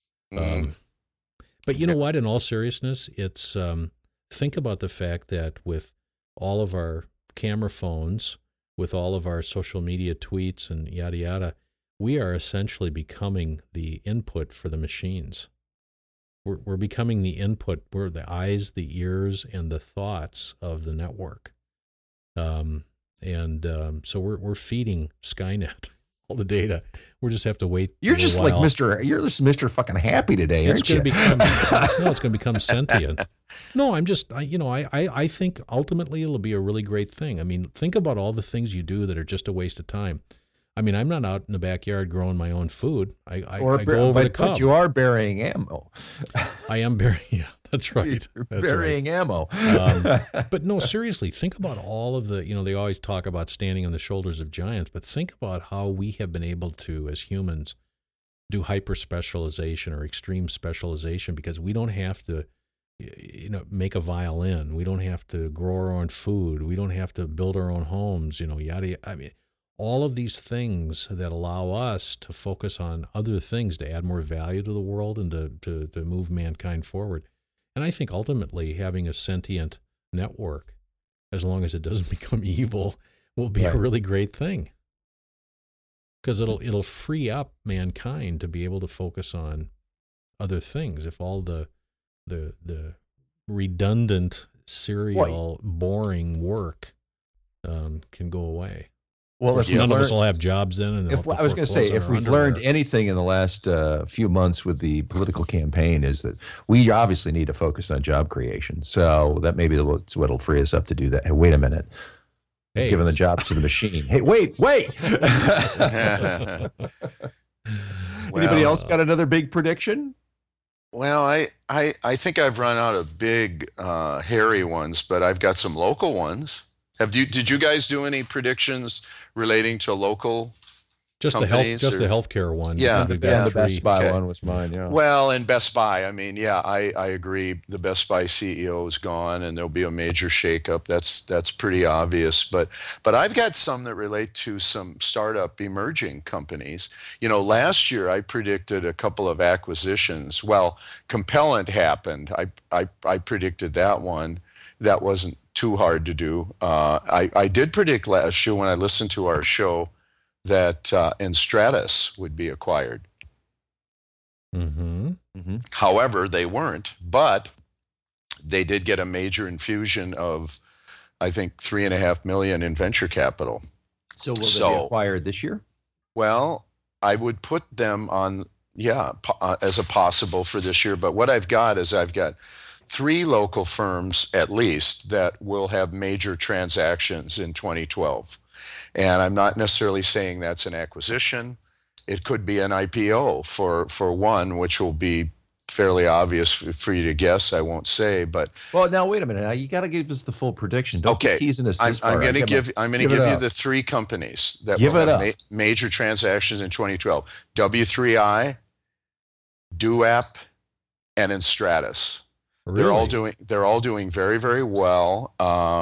But you know what? In all seriousness, it's think about the fact that with all of our camera phones, with all of our social media tweets and yada yada, we are essentially becoming the input for the machines. We're becoming the input. We're the eyes, the ears, and the thoughts of the network. So we're feeding Skynet all the data. We just have to wait. You're just like Mr. fucking happy today, aren't you? It's going to become sentient. No, I think ultimately it'll be a really great thing. I mean, think about all the things you do that are just a waste of time. I mean, I'm not out in the backyard growing my own food. I go over the Cub. But you are burying ammo. I am burying. Yeah, that's right. That's burying right. ammo. But no, seriously, think about all of the. They always talk about standing on the shoulders of giants, but think about how we have been able to, as humans, do hyper specialization or extreme specialization because we don't have to, make a violin. We don't have to grow our own food. We don't have to build our own homes. Yada yada. I mean, all of these things that allow us to focus on other things to add more value to the world and to move mankind forward. And I think ultimately having a sentient network, as long as it doesn't become evil, will be a really great thing. Because it'll free up mankind to be able to focus on other things. If all the redundant, serial, boring work can go away. Well, none of us will have jobs then. And I was going to say, if we've learned anything in the last few months with the political campaign, is that we obviously need to focus on job creation. So that may be what'll free us up to do that. Hey, wait a minute. Hey. Giving the jobs to the machine. Hey, wait. Anybody else got another big prediction? Well, I think I've run out of big, hairy ones, but I've got some local ones. Did you guys do any predictions relating to local companies? The healthcare one. Yeah, the Best Buy one was mine. Yeah. Well, and Best Buy, I mean, I agree. The Best Buy CEO is gone, and there'll be a major shakeup. That's pretty obvious. But I've got some that relate to some startup emerging companies. Last year I predicted a couple of acquisitions. Well, Compellent happened. I predicted that one. That wasn't too hard to do. I did predict last year when I listened to our show that Enstratus would be acquired. Mm-hmm. Mm-hmm. However, they weren't, but they did get a major infusion of, I think, $3.5 million in venture capital. So will they be acquired this year? Well, I would put them on, as a possible for this year. But what I've got 3 local firms at least that will have major transactions in 2012. And I'm not necessarily saying that's an acquisition. It could be an IPO for one, which will be fairly obvious for you to guess. I won't say, but well, now wait a minute. Now you got to give us the full prediction. Don't be teasing us this far. I'm going to give you the 3 companies that will have major transactions in 2012: W3I, DoApp, and Enstratus. Really? They're all doing very, very well.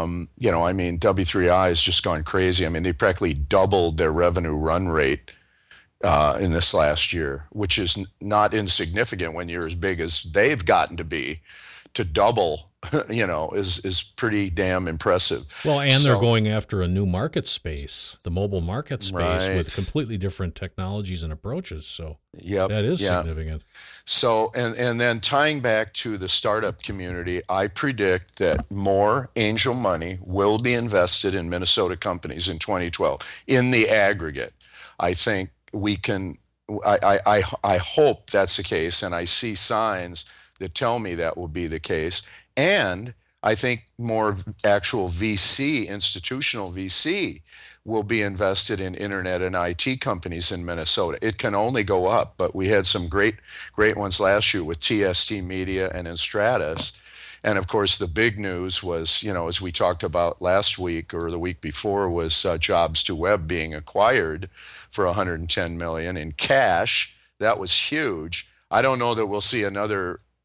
W3I has just gone crazy. I mean, they practically doubled their revenue run rate in this last year, which is not insignificant when you're as big as they've gotten to be. To double, is pretty damn impressive. Well, and they're going after a new market space, the mobile market space, with completely different technologies and approaches. So that is significant. So, and then tying back to the startup community, I predict that more angel money will be invested in Minnesota companies in 2012 in the aggregate. I think we can, I hope that's the case, and I see signs that tell me that will be the case. And I think more actual VC, institutional VC, will be invested in internet and IT companies in Minnesota. It can only go up, but we had some great ones last year with TST Media and Enstratus. And of course, the big news was, as we talked about last week or the week before, was Jobs2Web being acquired for $110 million in cash. That was huge. I don't know that we'll see another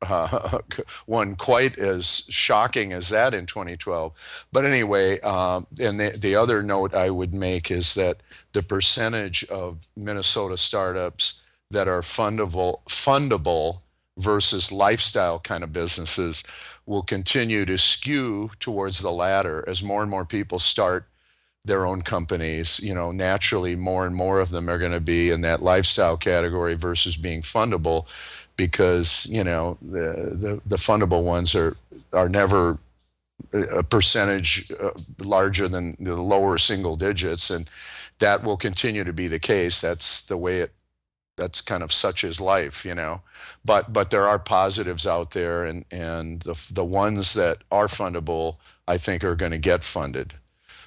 one quite as shocking as that in 2012. But anyway, and the other note I would make is that the percentage of Minnesota startups that are fundable versus lifestyle kind of businesses will continue to skew towards the latter as more and more people start their own companies. Naturally, more and more of them are going to be in that lifestyle category versus being fundable, because the fundable ones are never a percentage larger than the lower single digits, and that will continue to be the case. That's the way that's kind of such is life, but there are positives out there, and the ones that are fundable, I think, are going to get funded.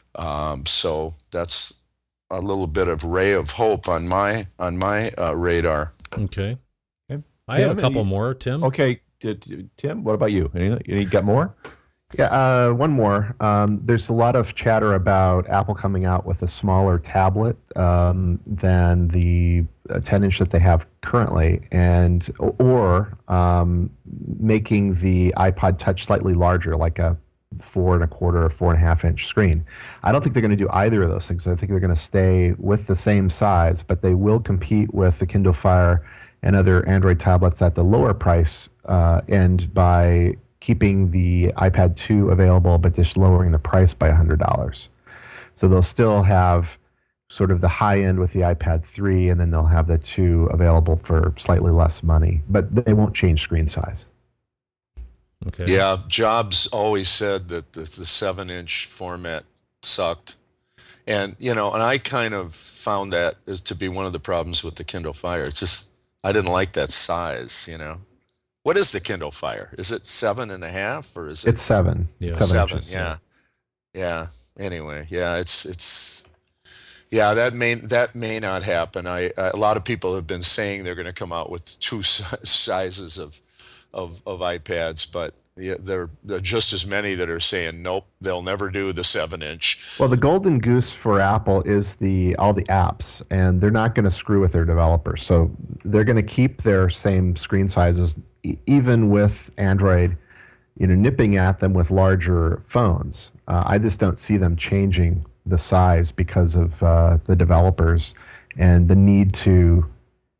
So that's a little bit of ray of hope on my radar. Okay. Okay. I have a couple more, Tim. Okay, Tim, what about you? You got more? Yeah, one more. There's a lot of chatter about Apple coming out with a smaller tablet than the 10-inch that they have currently, or making the iPod Touch slightly larger, like a 4.25 or 4.5-inch screen. I don't think they're going to do either of those things. I think they're going to stay with the same size, but they will compete with the Kindle Fire and other Android tablets at the lower price end by keeping the iPad 2 available, but just lowering the price by $100. So they'll still have sort of the high end with the iPad 3, and then they'll have the 2 available for slightly less money, but they won't change screen size. Okay. Yeah, Jobs always said that the 7-inch format sucked. And I kind of found that as to be one of the problems with the Kindle Fire. It's just, I didn't like that size, What is the Kindle Fire? Is it 7.5 or is it? It's 7. Yeah. 7, inches, yeah. Anyway, that may not happen. A lot of people have been saying they're going to come out with 2 sizes of iPads, but there are just as many that are saying nope, they'll never do the 7-inch. Well, the golden goose for Apple is all the apps, and they're not going to screw with their developers. So they're going to keep their same screen sizes, even with Android, nipping at them with larger phones. I just don't see them changing the size because of the developers and the need to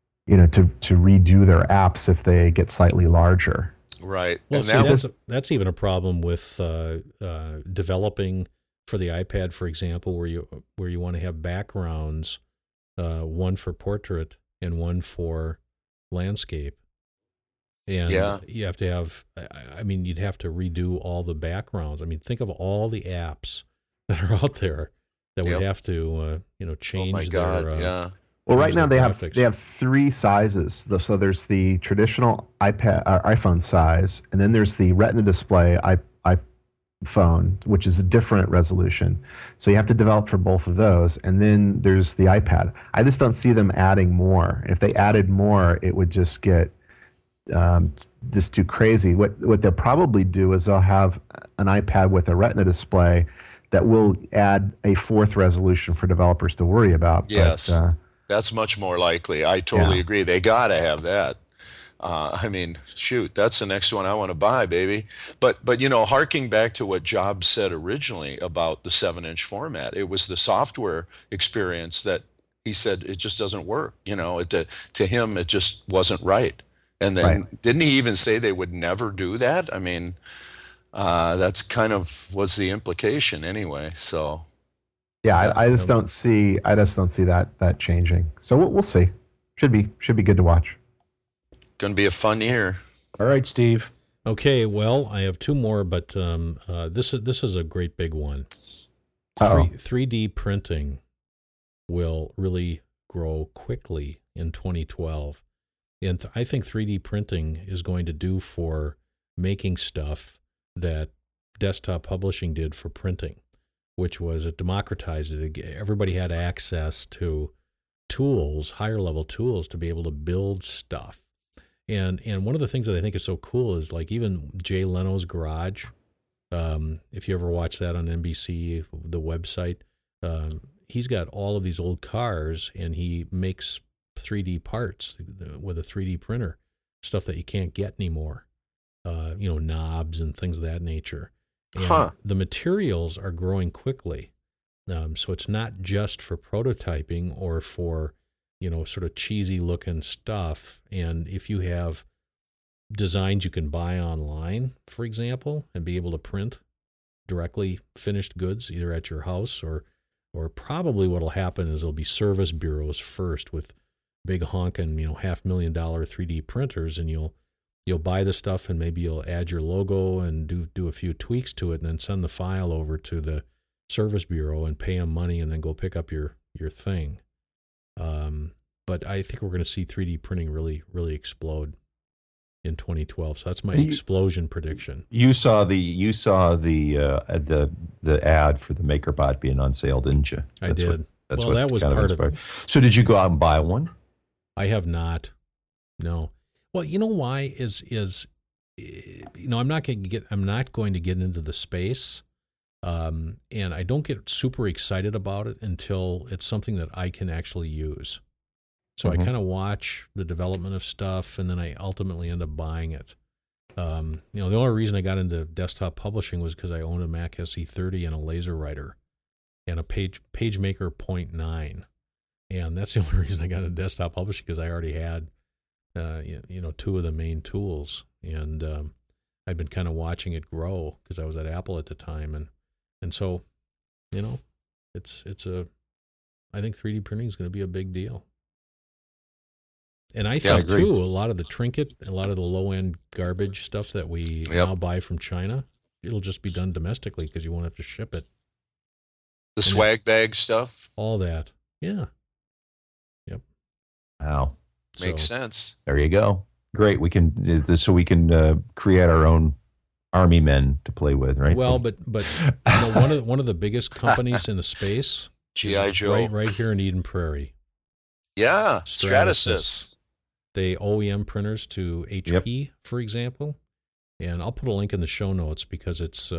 redo their apps if they get slightly larger. Right. Well, and that's even a problem with developing for the iPad, for example, where you want to have backgrounds, one for portrait and one for landscape. And you have to have, you'd have to redo all the backgrounds. think of all the apps that are out there that would have to, change. Oh my God, their, Well, right now they graphics. have 3 sizes. So there's the traditional iPhone size, and then there's the Retina display iPhone, which is a different resolution. So you have to develop for both of those, and then there's the iPad. I just don't see them adding more. If they added more, it would just get just too crazy. What they'll probably do is they'll have an iPad with a Retina display that will add a 4th resolution for developers to worry about. Yes. But, that's much more likely. I totally agree. They got to have that. Shoot, that's the next one I want to buy, baby. But harking back to what Jobs said originally about the 7-inch format, it was the software experience that he said it just doesn't work. To him, it just wasn't right. And then didn't he even say they would never do that? That's kind of was the implication anyway. So. Yeah, I just don't see that changing. So we'll see. Should be good to watch. Going to be a fun year. All right, Steve. Okay, well, I have 2 more, but this is a great big one. 3D printing will really grow quickly in 2012, and I think 3D printing is going to do for making stuff that desktop publishing did for printing, which was it democratized it. Everybody had access to tools, higher level tools, to be able to build stuff. And one of the things that I think is so cool is like even Jay Leno's Garage. If you ever watch that on NBC, the website, he's got all of these old cars and he makes 3D parts with a 3D printer, stuff that you can't get anymore. knobs and things of that nature. And the materials are growing quickly. So it's not just for prototyping or for, sort of cheesy looking stuff. And if you have designs you can buy online, for example, and be able to print directly finished goods either at your house or probably what'll happen is there'll be service bureaus first with big honking, $500,000 3D printers, and you'll buy the stuff and maybe you'll add your logo and do a few tweaks to it and then send the file over to the service bureau and pay them money and then go pick up your thing. But I think we're going to see 3D printing really, really explode in 2012. So that's my explosion prediction. You saw the ad for the MakerBot being on sale, didn't you? I did. That was kind part of it. So did you go out and buy one? I have not. No. Well, you know why is I'm not going to get into the space, and I don't get super excited about it until it's something that I can actually use. So I kind of watch the development of stuff, and then I ultimately end up buying it. The only reason I got into desktop publishing was because I owned a Mac SE30 and a LaserWriter and a PageMaker 0.9. And that's the only reason I got into desktop publishing, because I already had, two of the main tools. And I'd been kind of watching it grow because I was at Apple at the time. And so, I think 3D printing is going to be a big deal. And I think, too, a lot of the trinket, a lot of the low-end garbage stuff that we now buy from China, it'll just be done domestically because you won't have to ship it. The swag bag stuff? All that. Yeah. Yep. Wow. Makes sense. There you go. Great. We can create our own army men to play with, right? Well, but one of the biggest companies in the space, G.I. Joe, right here in Eden Prairie. Yeah, Stratasys. They OEM printers to HP, for example, and I'll put a link in the show notes because it's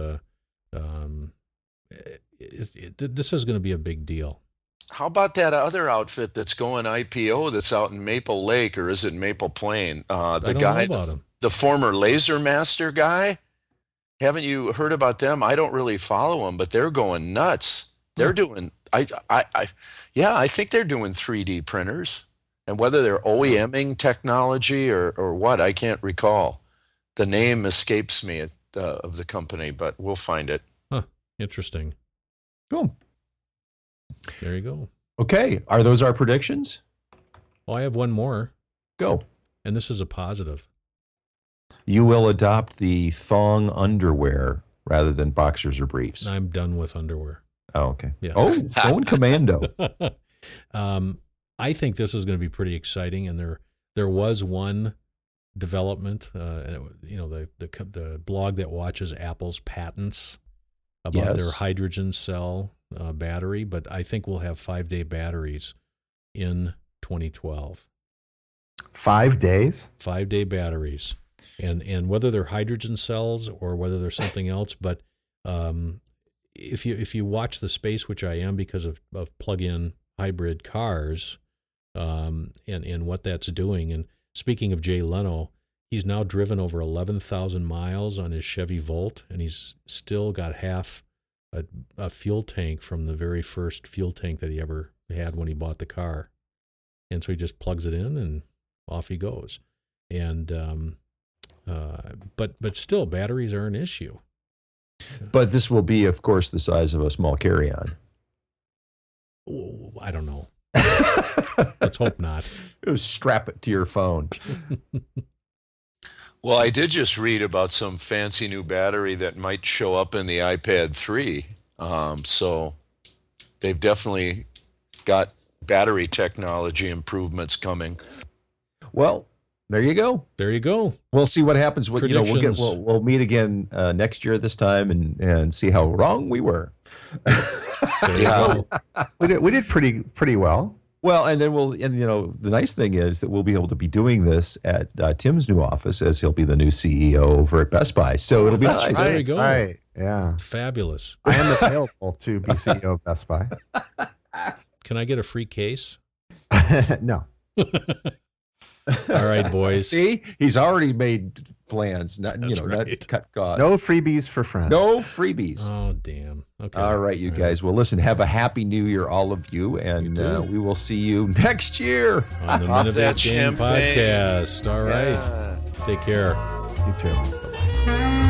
this is going to be a big deal. How about that other outfit that's going IPO that's out in Maple Lake, or is it Maple Plain? The guy, the former Laser Master guy. Haven't you heard about them? I don't really follow them, but they're going nuts. They're doing, I think they're doing 3D printers, and whether they're OEMing technology or what, I can't recall. The name escapes me of the company, but we'll find it. Huh. Interesting. Cool. There you go. Okay. Are those our predictions? Well, I have one more. Go. And this is a positive. You will adopt the thong underwear rather than boxers or briefs. I'm done with underwear. Oh, okay. Yeah. Oh, going commando. I think this is going to be pretty exciting, and there was one development, the blog that watches Apple's patents about their hydrogen cell battery, but I think we'll have 5-day batteries in 2012. 5 days? 5-day batteries. And whether they're hydrogen cells or whether they're something else, but if you watch the space, which I am because of plug-in hybrid cars, and what that's doing. And speaking of Jay Leno, he's now driven over 11,000 miles on his Chevy Volt, and he's still got half a fuel tank from the very first fuel tank that he ever had when he bought the car. And so he just plugs it in and off he goes. And but still, batteries are an issue. But this will be, of course, the size of a small carry-on. Oh, I don't know. Let's hope not. Strap it to your phone. Well, I did just read about some fancy new battery that might show up in the iPad 3. So they've definitely got battery technology improvements coming. Well, there you go. There you go. We'll see what happens. We'll meet again next year at this time and see how wrong we were. There you go. We did pretty well. Well, and then the nice thing is that we'll be able to be doing this at Tim's new office, as he'll be the new CEO over at Best Buy. So it'll be nice. Right. There you go. Right. Yeah. Fabulous. I am available to be CEO of Best Buy. Can I get a free case? No. All right, boys. See, he's already made plans, not That's not right. cut costs. No freebies for friends. No freebies. Oh, damn. Okay. All right, you guys. Well, listen, have a happy new year, all of you, and we will see you next year on the Pop Minute that Game champagne. Podcast. All right. Yeah. Take care. You too. Bye-bye.